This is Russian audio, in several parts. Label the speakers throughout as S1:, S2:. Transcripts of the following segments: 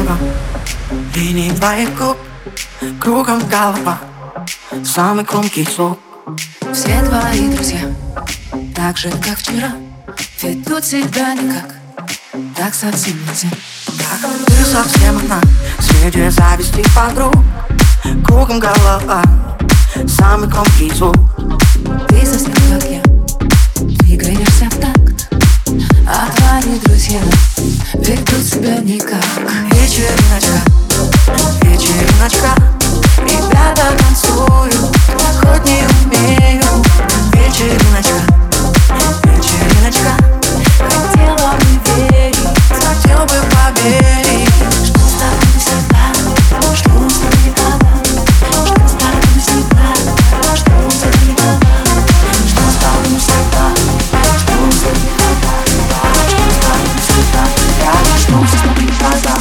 S1: кругом линии твоих губ, кругом голова, самый громкий звук.
S2: Все твои друзья, так же как вчера, ведут себя никак, так совсем нельзя.
S1: Как ты совсем одна, среди зависти подруг, кругом голова, самый громкий звук.
S2: Ты совсем как я, двигаешься в такт, а твои друзья ведут себя никак.
S1: Вечериночка, вечериночка, ребята танцуют, хоть не умею. Вечериночка, вечериночка,
S2: Хотела бы верить,
S1: хотел бы поверить,
S2: что с тобой навсегда, что с тобой никогда, что с тобой навсегда, что с тобой никогда, что с тобой навсегда, что с тобой никогда, что с тобой навсегда, что с тобой никогда.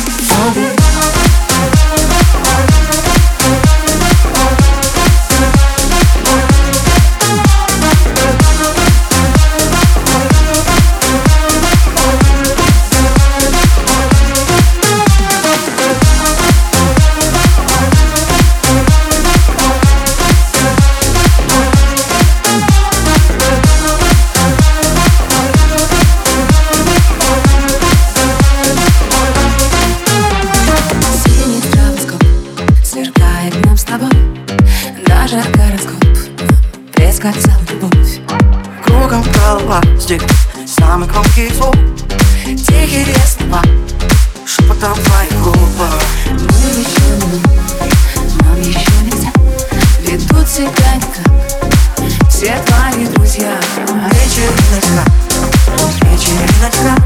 S2: Сверкает нам с тобой, даже гороскоп предсказал любовь.
S1: кругом голова, здесь самый громкий звук. Тихие слова, шепотом твоих губ.
S2: Мы еще не мы, нам еще нельзя, ведут себя никак все твои друзья.
S1: Вечериночка, вечериночка,